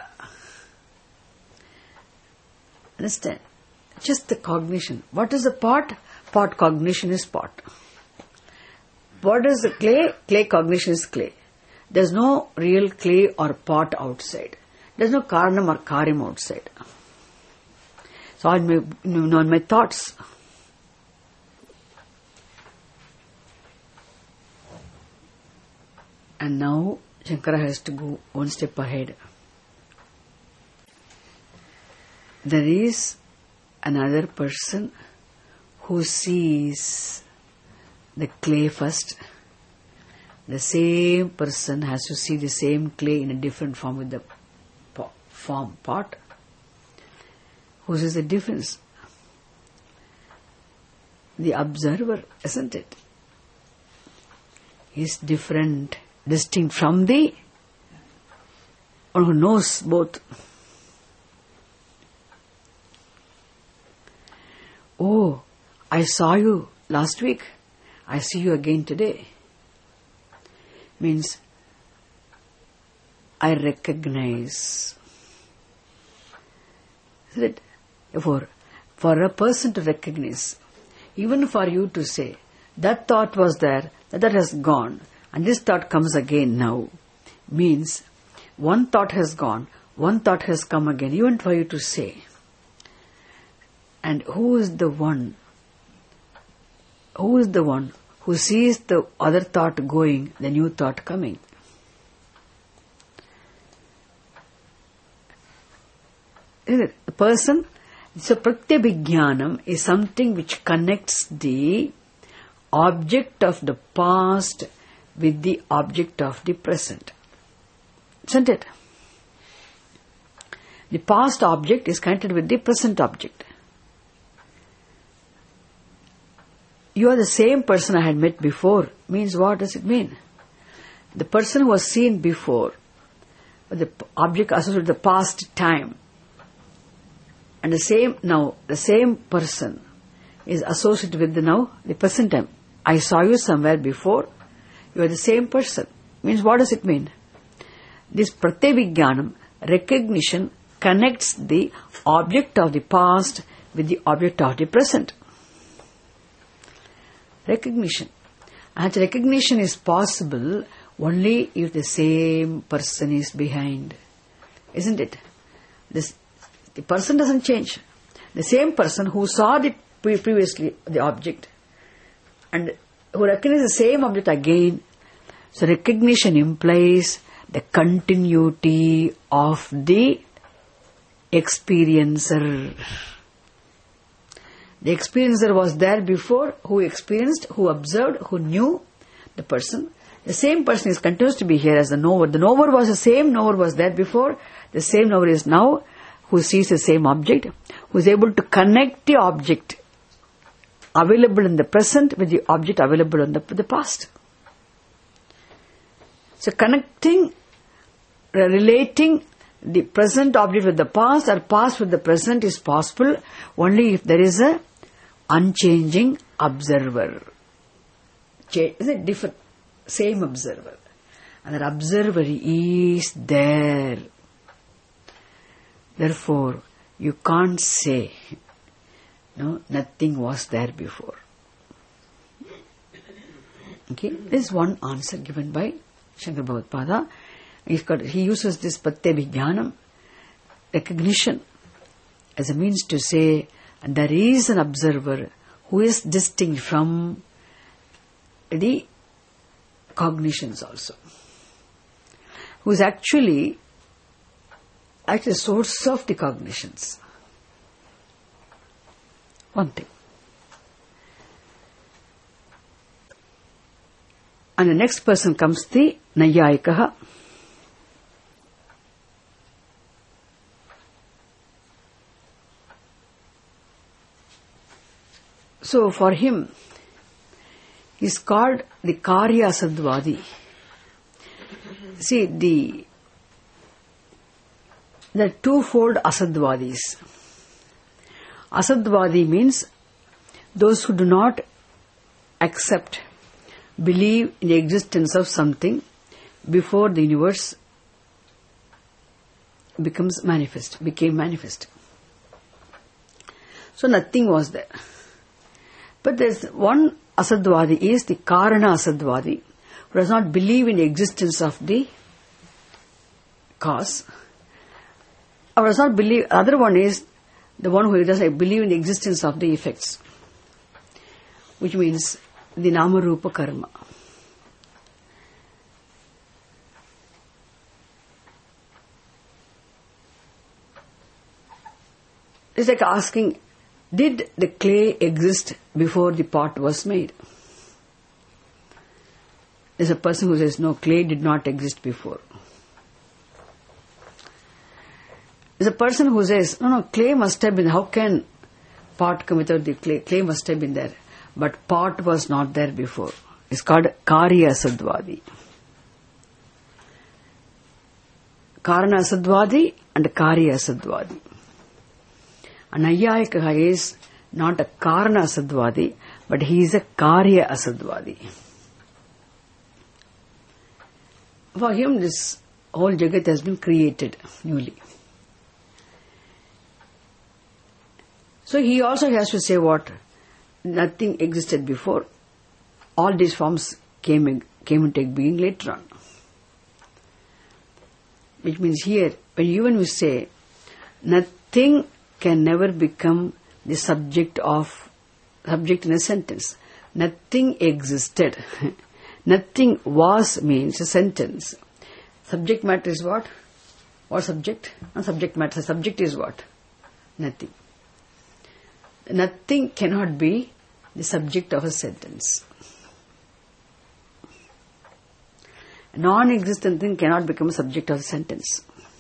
Understand? Just the cognition. What is the pot? Pot cognition is pot. What is the clay? Clay cognition is clay. There is no real clay or pot outside. There is no karanam or karyam outside. So in my, you know, in my thoughts. And now Shankara has to go one step ahead. There is another person who sees the clay first. The same person has to see the same clay in a different form with the pot, form pot. Who sees the difference? The observer, isn't it? Is different, distinct from the one who knows both. Oh, I saw you last week. I see you again today. Means I recognize. Isn't it? Therefore, for a person to recognize, even for you to say, that thought was there, that, that has gone, and this thought comes again now. Means, one thought has gone, one thought has come again, even for you to say. And who is the one? Who is the one who sees the other thought going, the new thought coming? Isn't it? The person, so pratyabhijnanam is something which connects the object of the past with the object of the present. Isn't it? The past object is connected with the present object. You are the same person I had met before. Means what does it mean? The person who was seen before, the object associated with the past time, and the same now, the same person is associated with the now, the present time. I saw you somewhere before. You are the same person. Means what does it mean? This pratyabhijnanam, recognition, connects the object of the past with the object of the present. Recognition. And recognition is possible only if the same person is behind. Isn't it? This, the person doesn't change. The same person who saw the pre- previously the object and who recognizes the same object again. So recognition implies the continuity of the experiencer. The experiencer was there before, who experienced, who observed, who knew the person. The same person is continues to be here as the knower. The knower was the same knower was there before. The same knower is now, who sees the same object, who is able to connect the object available in the present with the object available in the, the past. So connecting, relating the present object with the past or past with the present is possible only if there is a unchanging observer. Change, is it different? Same observer. And that observer is there. Therefore, you can't say, no, nothing was there before. Okay, this is one answer given by Shankara Bhagavad-pada. He's got, he uses this pratyabhijnanam, recognition, as a means to say, and there is an observer who is distinct from the cognitions also, who is actually actually the source of the cognitions. One thing. And the next person comes the Nayayikaha. So for him, he is called the Karya Asadvadi. See, the the twofold Asadvadis. Asadvadi means those who do not accept, believe in the existence of something before the universe becomes manifest, became manifest. So nothing was there. But there's one Asadvadi is the Karana Asadvadi, who does not believe in the existence of the cause, or does not believe. Other one is the one who does not believe in the existence of the effects, which means the Nama Rupa Karma. It's like asking, did the clay exist before the pot was made? There's a person who says, no, clay did not exist before. There's a person who says, no, no, clay must have been, how can pot come without the clay? Clay must have been there. But pot was not there before. It's called Karya Asadvadi. Karana Asadvadi and Karya Asadvadi. A Nayayika is not a Karana Asadvadi, but he is a Karya Asadvadi. For him, this whole Jagat has been created newly. So he also has to say what? Nothing existed before. all these forms came in, came into being later on. Which means here, when you when we say, nothing can never become the subject of, subject in a sentence. Nothing existed. Nothing was means a sentence. Subject matter is what? What subject? Not subject matter. Subject is what? Nothing. Nothing cannot be the subject of a sentence. A non-existent thing cannot become a subject of a sentence.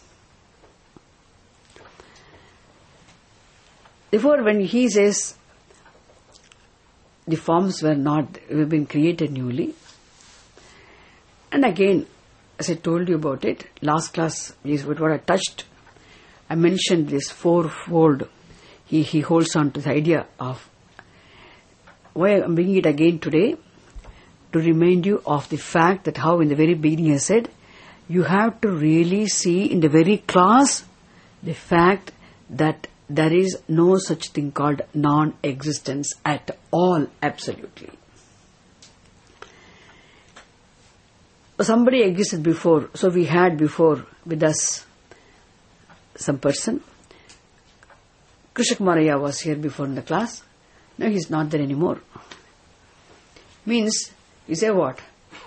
Therefore, when he says the forms were not, were being created newly, and again, as I told you about it, last class is what I touched. I mentioned this fourfold. He, he holds on to the idea of why I'm bringing it again today, to remind you of the fact that how in the very beginning I said, you have to really see in the very class the fact that there is no such thing called non-existence at all, absolutely. Somebody existed before, so we had before with us some person. Krishna Kumaraya was here before in the class. Now he is not there anymore. Means, you say what?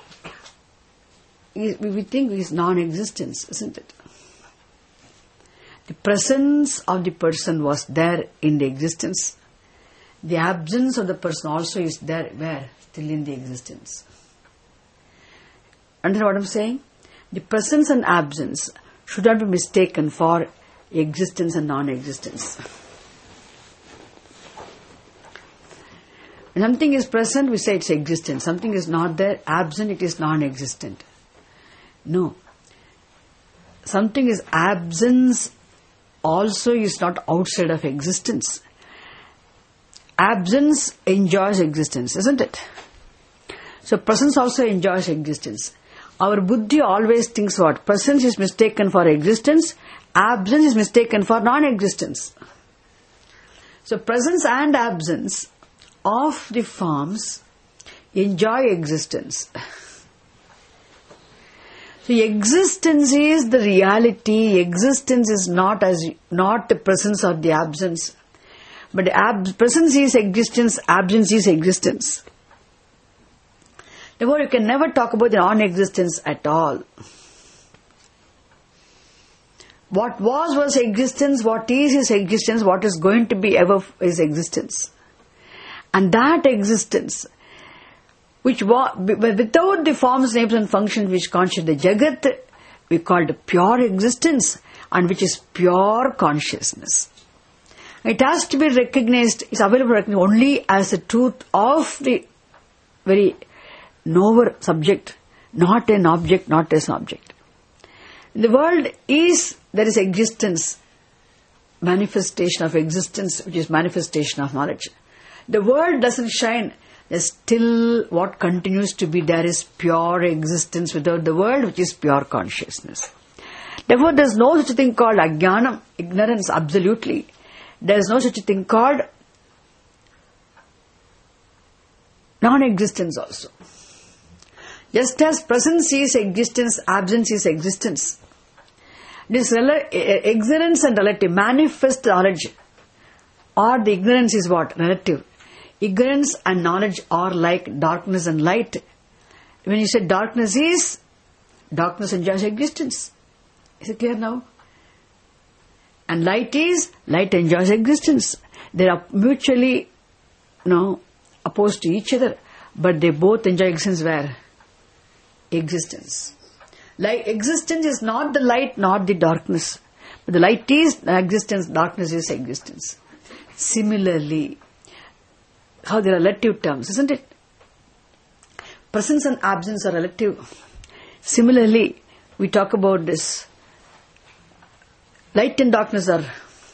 We think he is non-existence, isn't it? The presence of the person was there in the existence. The absence of the person also is there, where? Still in the existence. Understand what I'm saying? The presence and absence should not be mistaken for existence and non-existence. When something is present, we say it's existent. Something is not there, absent, it is non-existent. No. Something is absence also is not outside of existence. Absence enjoys existence, isn't it? So presence also enjoys existence. Our buddhi always thinks what? Presence is mistaken for existence, absence is mistaken for non-existence. So presence and absence of the forms enjoy existence. So existence is the reality. Existence is not as not the presence or the absence, but the ab- presence is existence, absence is existence. Therefore, you can never talk about the non-existence at all. What was was existence, what is is existence, what is going to be ever is existence. And that existence, which was, without the forms, names and functions which constitute the Jagat, we call it pure existence, and which is pure consciousness. It has to be recognized, it's available only as the truth of the very knower subject, not an object, not as an object. In the world is, there is existence, manifestation of existence, which is manifestation of knowledge. The world doesn't shine. There's still what continues to be there is pure existence without the world, which is pure consciousness. Therefore, there's no such thing called ajnanam, ignorance, absolutely. There's no such thing called non-existence also. Just as presence is existence, absence is existence. This rel- ignorance and relative, manifest knowledge, or the ignorance is what? Relative. Ignorance and knowledge are like darkness and light. When you say darkness is, darkness enjoys existence. Is it clear now? And light is, light enjoys existence. They are mutually, you know, opposed to each other, but they both enjoy existence where? Existence. Like existence is not the light, not the darkness. But the light is existence, darkness is existence. Similarly, how they are relative terms, isn't it? Presence and absence are relative. Similarly, we talk about this. Light and darkness are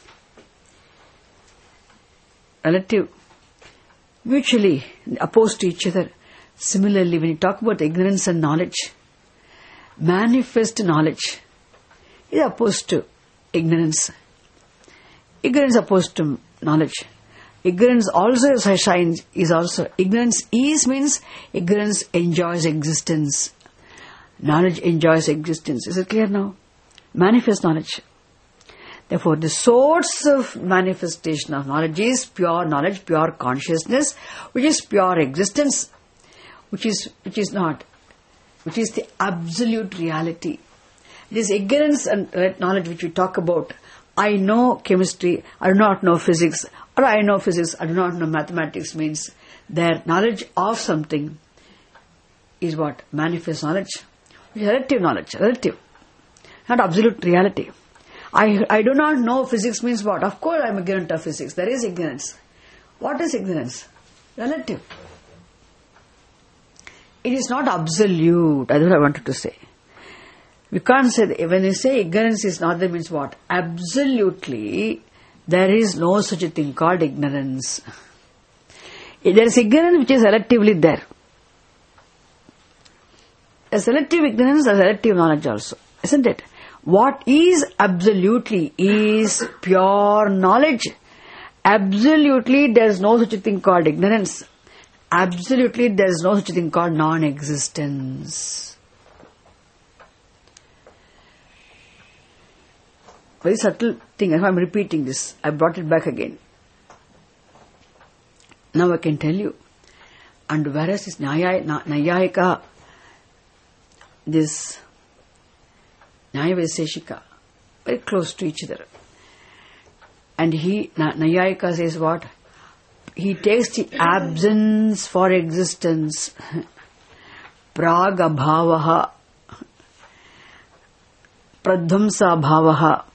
relative, mutually opposed to each other. Similarly, when you talk about ignorance and knowledge, manifest knowledge is opposed to ignorance. Ignorance opposed to knowledge. Ignorance also shines, is also, ignorance is means ignorance enjoys existence. Knowledge enjoys existence. Is it clear now? Manifest knowledge. Therefore, the source of manifestation of knowledge is pure knowledge, pure consciousness, which is pure existence, which is, which is not, which is the absolute reality. It is ignorance and knowledge which we talk about. I know chemistry, I do not know physics, or I know physics, I do not know mathematics, means their knowledge of something is what? Manifest knowledge. Which is relative knowledge, relative. Not absolute reality. I, I do not know physics means what? Of course I am ignorant of physics. There is ignorance. What is ignorance? Relative. It is not absolute. That's what I wanted to say. We can't say that. When you say ignorance is not, that means what? Absolutely, there is no such a thing called ignorance. There is ignorance which is relatively there. A selective ignorance, a selective knowledge also. Isn't it? What is absolutely is pure knowledge. Absolutely, there is no such a thing called ignorance. Absolutely, there is no such a thing called non-existence. Very subtle thing. I am repeating this. I brought it back again. Now I can tell you. And whereas this Nayayika, this Nyaya Vaiseshika, very close to each other. And he, Nayayika says what? He takes the absence for existence. Prag abhavaha, pradhamsa bhavaha,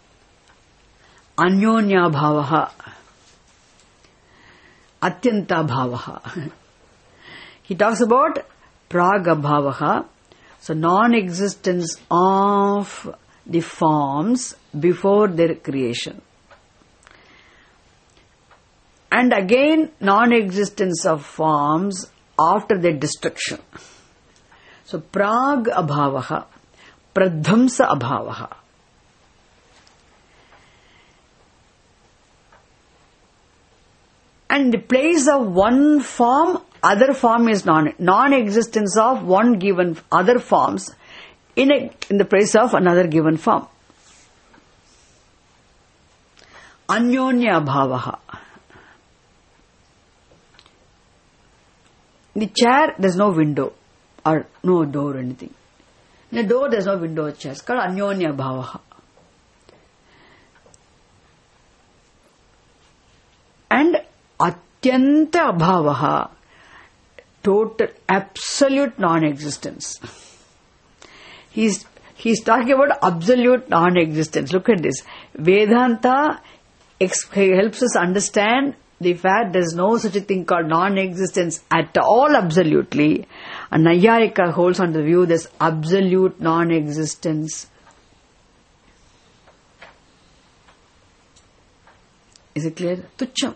anyonya bhavaha, atyanta bhavaha. He talks about prag abhavaha, so non-existence of the forms before their creation. And again, non-existence of forms after their destruction. So, prag abhavaha, pradhamsa abhavaha. And in the place of one form, other form is non, non-existence of one given other forms in, a, in the place of another given form. Anyonya bhavaha. In the chair, there is no window or no door or anything. In the door, there is no window or chair. It's called anyonya bhavaha. And atyanta bhavaha, total, absolute non-existence. He's, he's talking about absolute non-existence. Look at this. Vedanta ex- helps us understand the fact there is no such a thing called non-existence at all absolutely. And Nayayika holds on to the view there's absolute non-existence. Is it clear? Tucham.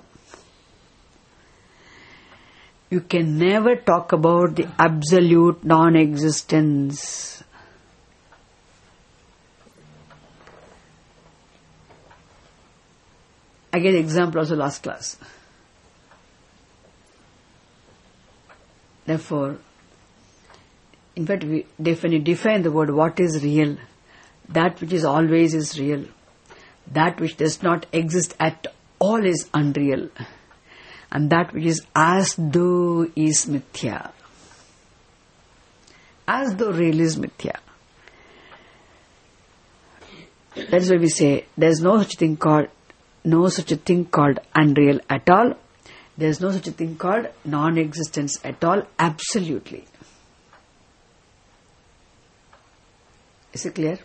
You can never talk about the absolute non-existence. I gave the example also last class. Therefore, in fact, we define, define the word what is real. That which is always is real. That which does not exist at all is unreal. And that which is as though is mithya. As though real is mithya. That is why we say there is no such thing called no such a thing called unreal at all. There is no such a thing called non-existence at all. Absolutely. Is it clear?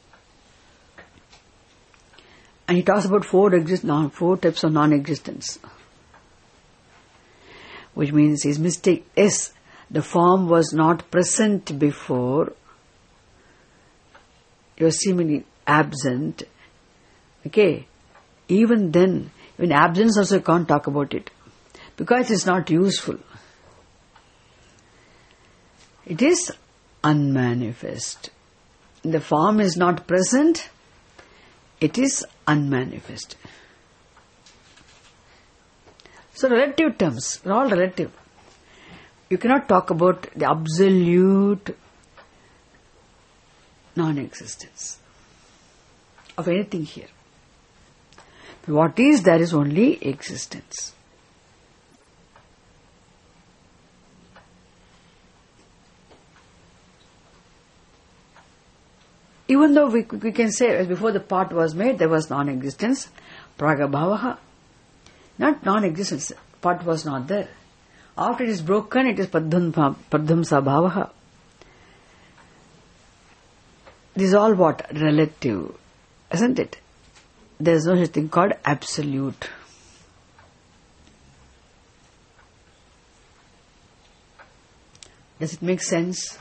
And he talks about four exist, non, four types of non-existence. Which means his mistake is the form was not present before. You are seemingly absent. Okay. Even then, in absence also you can't talk about it. Because it's not useful. It is unmanifest. The form is not present. It is unmanifest. So relative terms, they're all relative. You cannot talk about the absolute non-existence of anything here. What is there is only existence. Even though we, we can say as before the pot was made, there was non-existence, pragabhavaha. Not non-existence, pot was not there. After it is broken, it is pradhamsa bhavaha. This is all what? Relative. Isn't it? There is no such thing called absolute. Does it make sense?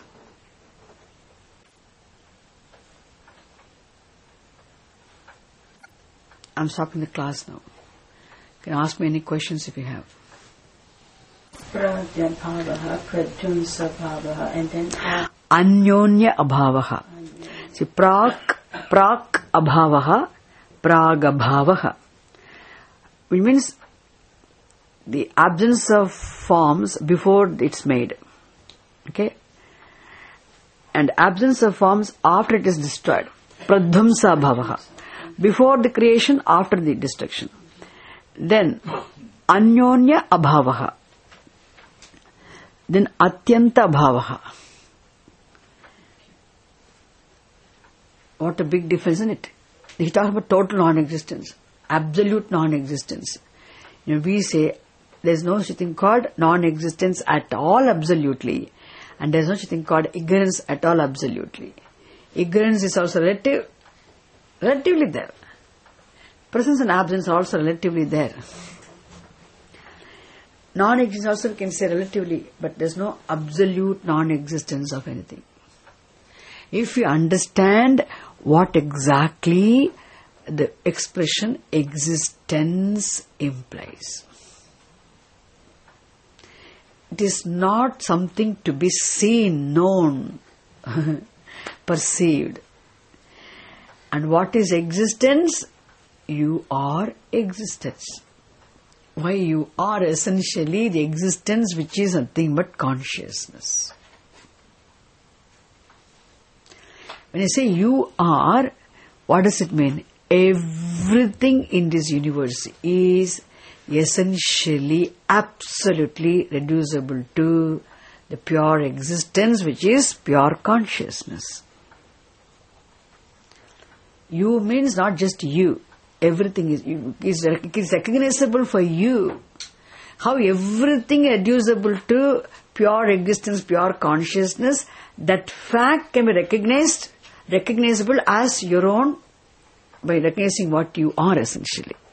I'm stopping the class now. You can ask me any questions if you have. Pragyabhavaha, pradhamsa bhavaha, and then Anyonya abhavaha. See, prak, prak abhavaha, pragabhavaha. Which means the absence of forms before it's made. Okay? And absence of forms after it is destroyed. Pradhamsa bhavaha. Before the creation, after the destruction. Then, anyonya abhavaha. Then, atyanta abhavaha. What a big difference, isn't it? He talks about total non-existence, absolute non-existence. You know, we say there is no such thing called non-existence at all absolutely, and there is no such thing called ignorance at all absolutely. Ignorance is also relative, relatively there. Presence and absence are also relatively there. Non-existence also we can say relatively, but there is no absolute non-existence of anything. If you understand what exactly the expression existence implies. It is not something to be seen, known, perceived. And what is existence? You are existence. Why? You are essentially the existence which is nothing but consciousness. When I say you are, what does it mean? Everything in this universe is essentially, absolutely reducible to the pure existence which is pure consciousness. You means not just you. Everything is, is, is recognizable for you. How everything reducible to pure existence, pure consciousness, that fact can be recognized, recognizable as your own by recognizing what you are essentially.